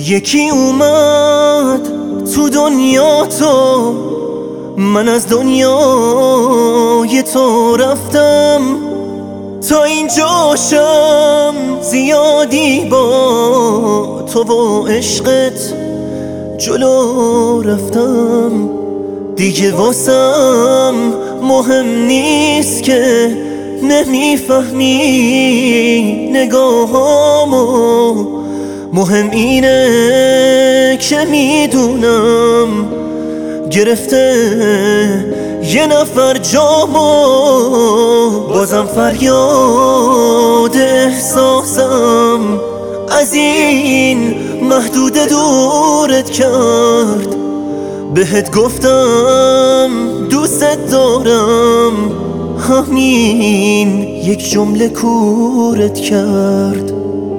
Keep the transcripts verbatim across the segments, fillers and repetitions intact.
یکی اومد تو دنیا تو، من از دنیای تو رفتم. تا اینجاشم زیادی با تو و عشقت جلو رفتم. دیگه واسم مهم نیست که نمیفهمی نگاهامو، مهم اینه که میدونم گرفته یه نفر جامو. بازم فریاد احساسم از این محدود دورت کرد. بهت گفتم دوست دارم، همین یک جمله کورت کرد.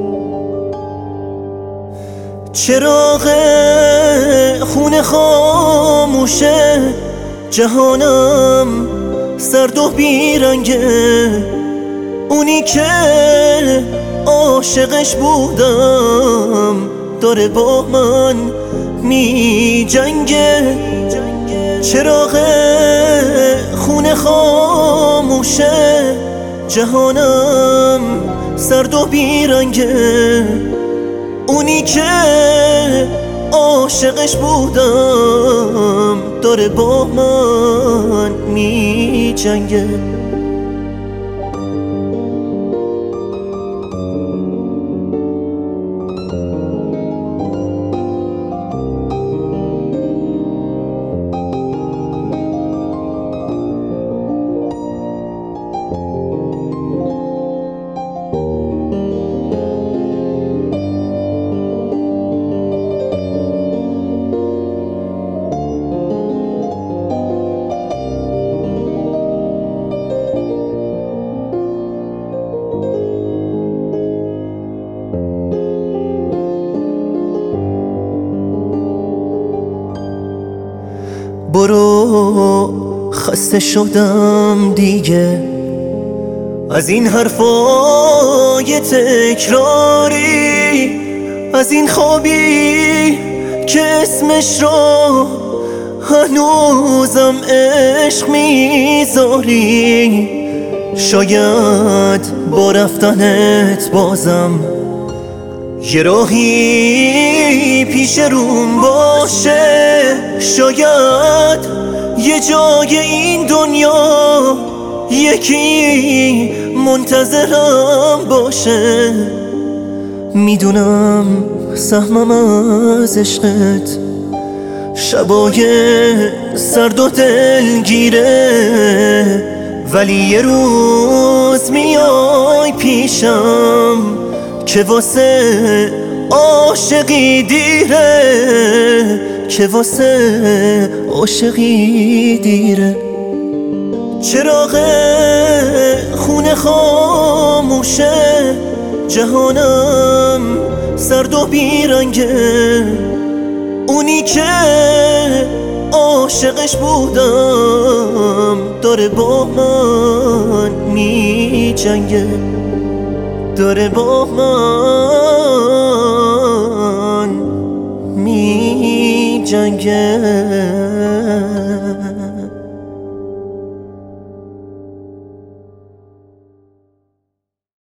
چراغ خونه خاموشه، جهانم سرد و بیرنگه. اونی که عاشقش بودم داره با من می جنگه. چراغ خونه خاموشه، جهانم سرد و بیرنگه. اونی که عاشقش بودم داره با من می جنگه. برو، خسته شدم دیگه از این حرفای تکراری، از این خوابی که اسمش رو هنوزم عشق میذاری. شاید با رفتنت بازم یه راهی پیش روم باشه، شاید یه جای این دنیا یکی منتظرم باشه. میدونم سهمم از عشقت شبای سرد و دلگیره، ولی یه روز میای پیشم که واسه عاشقی دیره، که واسه عاشقی دیره. چراغ خونه خاموشه، جهانم سرد و بیرنگه. اونی که عاشقش بودم داره با من می جنگه، داره با من می جنگه.